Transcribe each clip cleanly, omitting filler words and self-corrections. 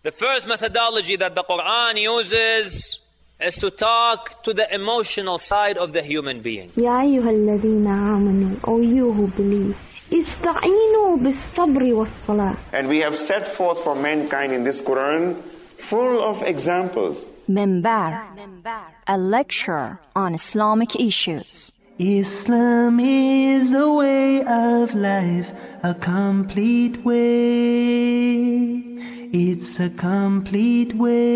The first methodology that the Quran uses is to talk to the emotional side of the human being. يا أيها الذين آمنوا, O you who believe, استعينوا بالصبر والصلاة. And we have set forth for mankind in this Quran full of examples. Minbar, a lecture on Islamic issues. Islam is a way of life, a complete way. It's a complete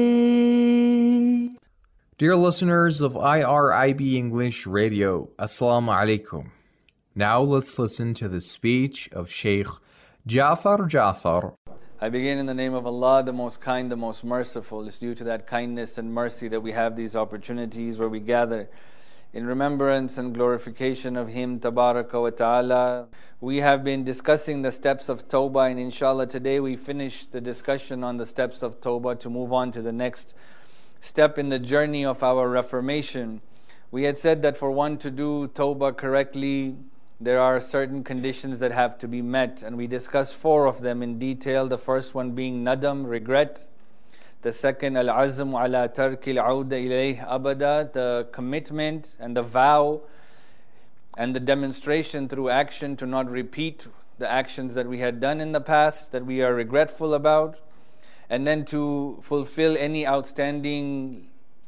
way. Dear listeners of IRIB English Radio, Assalamu alaikum. Now let's listen to the speech of Sheikh Jafar Jafar. I begin in the name of Allah, the most kind, the most merciful. It's due to that kindness and mercy that we have these opportunities where we gather in remembrance and glorification of Him, Tabaraka wa Ta'ala. We have been discussing the steps of Tawbah, and inshallah today we finish the discussion on the steps of Tawbah to move on to the next step in the journey of our reformation. We had said that for one to do Tawbah correctly, there are certain conditions that have to be met, and we discussed 4 of them in detail. The first one being nadam, regret. The second, al-azm ala tarki al-auda ilayh abada, the commitment and the vow and the demonstration through action to not repeat the actions that we had done in the past that we are regretful about, and then to fulfill any outstanding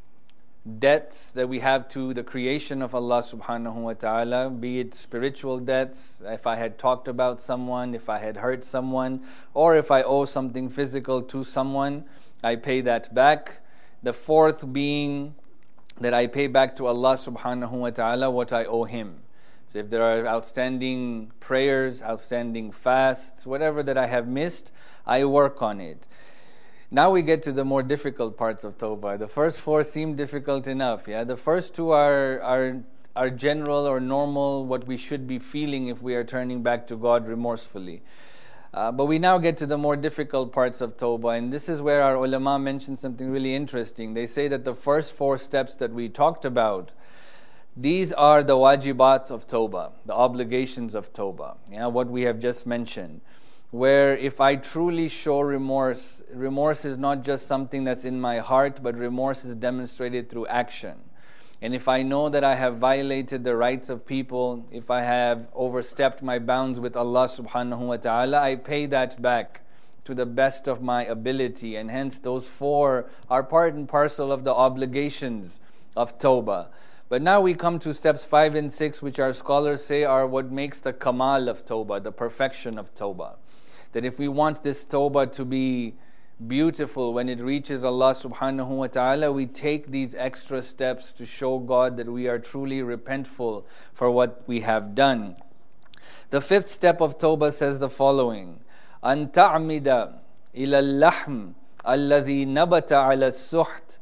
debts that we have to the creation of Allah subhanahu wa ta'ala, be it spiritual debts, if I had talked about someone, if I had hurt someone, or if I owe something physical to someone, I pay that back. The fourth being that I pay back to Allah subhanahu wa ta'ala what I owe Him. So if there are outstanding prayers, outstanding fasts, whatever that I have missed, I work on it. Now we get to the more difficult parts of Tawbah. The first 4 seem difficult enough. The first 2 are general or normal, what we should be feeling if we are turning back to God remorsefully. But we now get to the more difficult parts of Tawbah, and this is where our ulama mentioned something really interesting. They say that the first 4 steps that we talked about, these are the wajibat of Tawbah, the obligations of Tawbah, what we have just mentioned. Where if I truly show remorse, remorse is not just something that's in my heart, but remorse is demonstrated through action. And if I know that I have violated the rights of people, if I have overstepped my bounds with Allah subhanahu wa ta'ala, I pay that back to the best of my ability. And hence those 4 are part and parcel of the obligations of Tawbah. But now we come to steps 5 and 6, which our scholars say are what makes the kamal of Tawbah, the perfection of Tawbah. That if we want this Tawbah to be beautiful when it reaches Allah subhanahu wa ta'ala, we take these extra steps to show God that we are truly repentful for what we have done. The 5th step of Tawbah says the following: أن تعمد إلى اللحم الذي نبت على السحت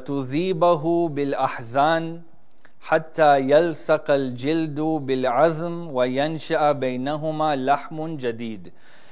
فتذيبه بالأحزان حتى يلصق الجلد بالعظم وينشأ بينهما لحم جديد.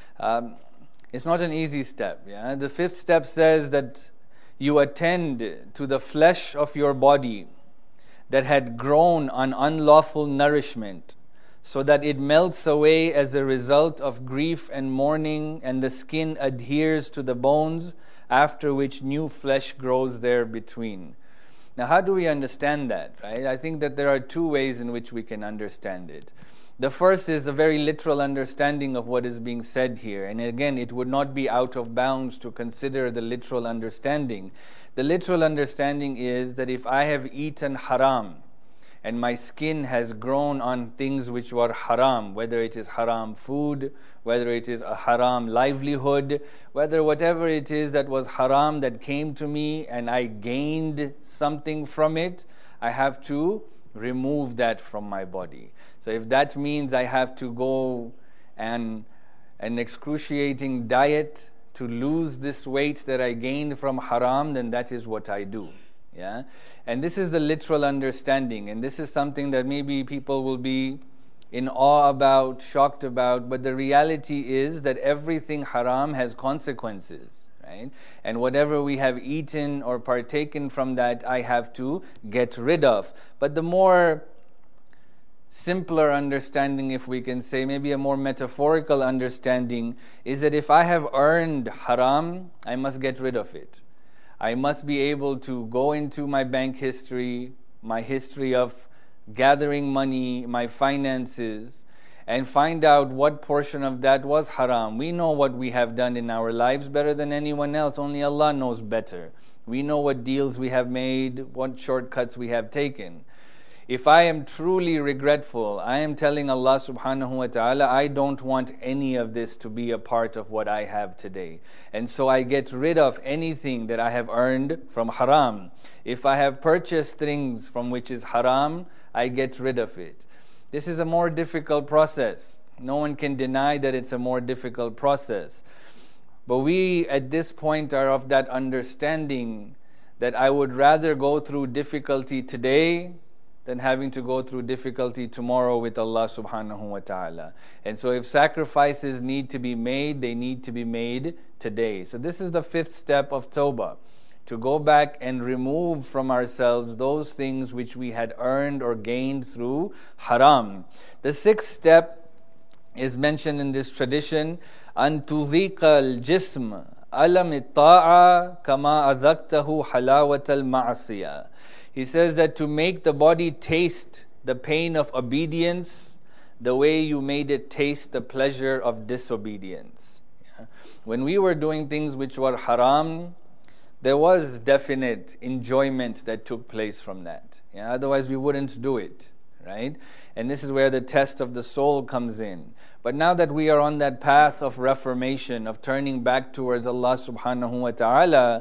It's not an easy step. The 5th step says that you attend to the flesh of your body that had grown on unlawful nourishment, so that it melts away as a result of grief and mourning, and the skin adheres to the bones, after which new flesh grows there between. Now, how do we understand that? I think that there are 2 ways in which we can understand it. The first is the very literal understanding of what is being said here. And again, it would not be out of bounds to consider the literal understanding. The literal understanding is that if I have eaten haram, and my skin has grown on things which were haram, whether it is haram food, whether it is a haram livelihood, whether whatever it is that was haram that came to me and I gained something from it, I have to remove that from my body. So if that means I have to go and an excruciating diet to lose this weight that I gained from haram, then that is what I do. And this is the literal understanding, and this is something that maybe people will be in awe about, shocked about, but the reality is that everything haram has consequences, right? And whatever we have eaten or partaken from that, I have to get rid of. But the more simpler understanding, if we can say, maybe a more metaphorical understanding, is that if I have earned haram, I must get rid of it. I must be able to go into my bank history, my history of gathering money, my finances, and find out what portion of that was haram. We know what we have done in our lives better than anyone else. Only Allah knows better. We know what deals we have made, what shortcuts we have taken. If I am truly regretful, I am telling Allah subhanahu wa ta'ala, I don't want any of this to be a part of what I have today. And so I get rid of anything that I have earned from haram. If I have purchased things from which is haram, I get rid of it. This is a more difficult process. No one can deny that it's a more difficult process. But we at this point are of that understanding that I would rather go through difficulty today than having to go through difficulty tomorrow with Allah subhanahu wa ta'ala. And so if sacrifices need to be made, they need to be made today. So this is the 5th step of Tawbah, to go back and remove from ourselves those things which we had earned or gained through haram. The 6th step is mentioned in this tradition, أن تذيق الجسم ألم الطاعة كما أذقته حلاوة المعصية. He says that to make the body taste the pain of obedience the way you made it taste the pleasure of disobedience. When we were doing things which were haram, there was definite enjoyment that took place from that. Otherwise we wouldn't do it, right? And this is where the test of the soul comes in. But now that we are on that path of reformation, of turning back towards Allah subhanahu wa ta'ala,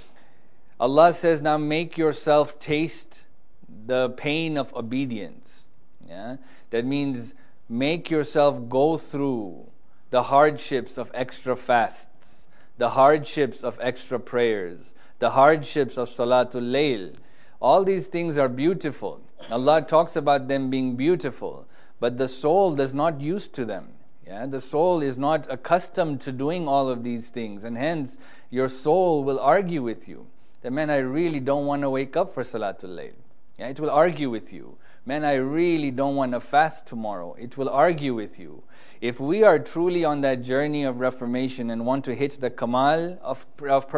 Allah says, now make yourself taste the pain of obedience. That means make yourself go through the hardships of extra fasts, the hardships of extra prayers, the hardships of Salatul Layl. All these things are beautiful. Allah talks about them being beautiful, but the soul does not used to them. The soul is not accustomed to doing all of these things, and hence your soul will argue with you. That, man, I really don't want to wake up for Salatul Layl. It will argue with you. Man, I really don't want to fast tomorrow. It will argue with you. If we are truly on that journey of reformation and want to hit the kamal of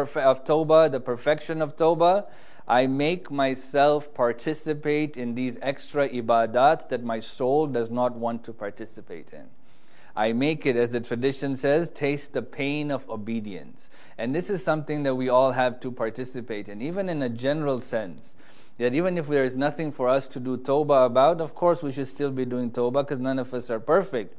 Tawbah, the perfection of Tawbah, I make myself participate in these extra ibadat that my soul does not want to participate in. I make it, as the tradition says, taste the pain of obedience. And this is something that we all have to participate in, even in a general sense. That even if there is nothing for us to do tawbah about, of course we should still be doing tawbah because none of us are perfect.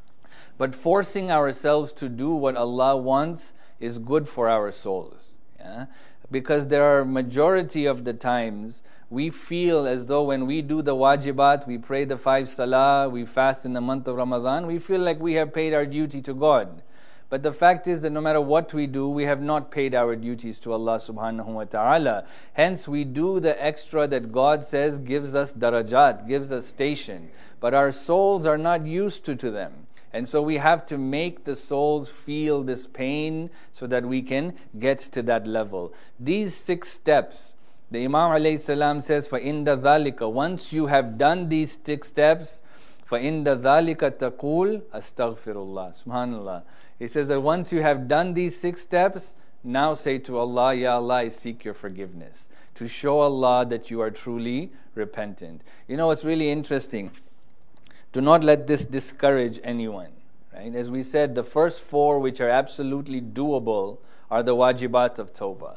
But forcing ourselves to do what Allah wants is good for our souls. Because there are majority of the times we feel as though when we do the wajibat, we pray the 5 salah, we fast in the month of Ramadan, we feel like we have paid our duty to God. But the fact is that no matter what we do, we have not paid our duties to Allah subhanahu wa ta'ala. Hence we do the extra that God says gives us darajat, gives us station. But our souls are not used to them. And so we have to make the souls feel this pain so that we can get to that level. These 6 steps, the Imam alayhi salam says, فَإِنَّ ذَلِكَ, once you have done these 6 steps, فَإِنَّ ذَلِكَ تَقُولُ أَسْتَغْفِرُ اللَّهِ. SubhanAllah. He says that once you have done these 6 steps, now say to Allah, Ya Allah, I seek your forgiveness. To show Allah that you are truly repentant. You know what's really interesting? Do not let this discourage anyone. Right? As we said, the first 4 which are absolutely doable are the wajibat of tawbah.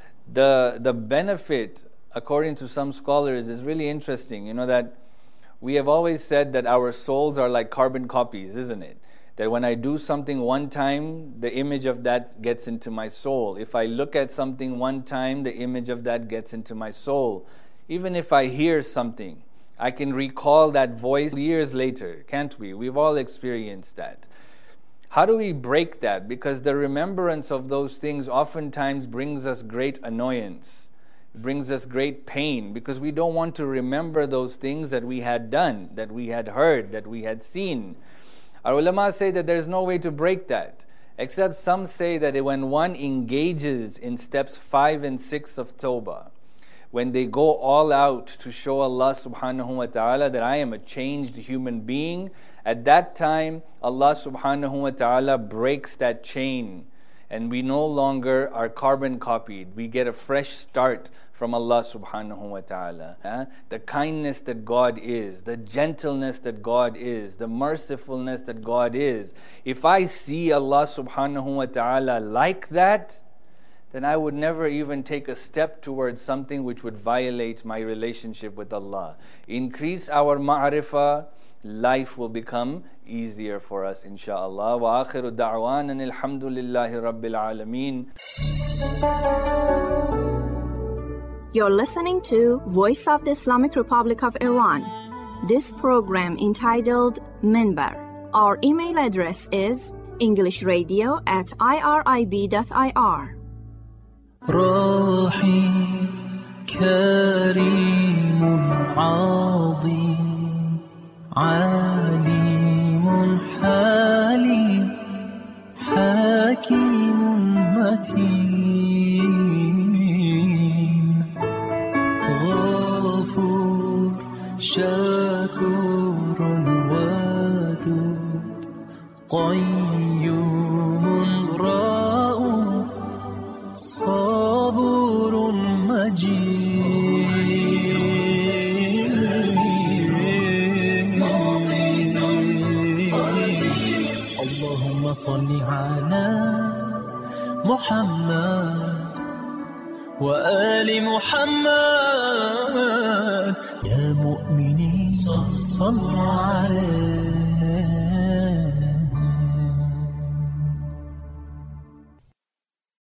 The benefit, according to some scholars, is really interesting. You know that we have always said that our souls are like carbon copies, isn't it? That when I do something one time, the image of that gets into my soul. If I look at something one time, the image of that gets into my soul. Even if I hear something, I can recall that voice years later, can't we? We've all experienced that. How do we break that? Because the remembrance of those things oftentimes brings us great annoyance. It brings us great pain because we don't want to remember those things that we had done, that we had heard, that we had seen. Our ulama say that there's no way to break that, except some say that when one engages in steps 5 and 6 of tawbah, when they go all out to show Allah subhanahu wa ta'ala that I am a changed human being, at that time Allah subhanahu wa ta'ala breaks that chain, and we no longer are carbon copied. We get a fresh start from Allah subhanahu wa ta'ala. The kindness that God is, the gentleness that God is, the mercifulness that God is. If I see Allah subhanahu wa ta'ala like that, then I would never even take a step towards something which would violate my relationship with Allah. Increase our ma'rifah, life will become easier for us, insha'Allah. Wa akhiru da'wana alhamdulillahi rabbil alameen. You're listening to Voice of the Islamic Republic of Iran. This program entitled Minbar. Our email address is englishradio@irib.ir. رحيم كريم عظيم عليم حليم حكيم متين غفور شكور ودود قيوم رؤوف صبور مجيد اللهم صل على محمد وآل محمد يا مؤمنين صلوا عليه